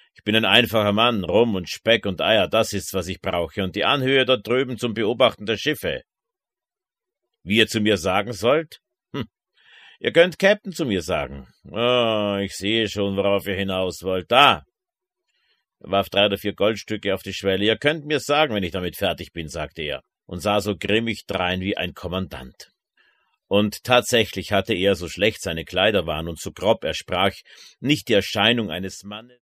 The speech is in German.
Ich bin ein einfacher Mann, Rum und Speck und Eier, das ist's, was ich brauche, und die Anhöhe dort drüben zum Beobachten der Schiffe. Wie ihr zu mir sagen sollt? Ihr könnt Captain zu mir sagen. Oh, ich sehe schon, worauf ihr hinaus wollt. Da! Er warf 3 oder 4 Goldstücke auf die Schwelle. Ihr könnt mir sagen, wenn ich damit fertig bin, sagte er, und sah so grimmig drein wie ein Kommandant. Und tatsächlich hatte er, so schlecht seine Kleider waren und so grob er sprach, nicht die Erscheinung eines Mannes.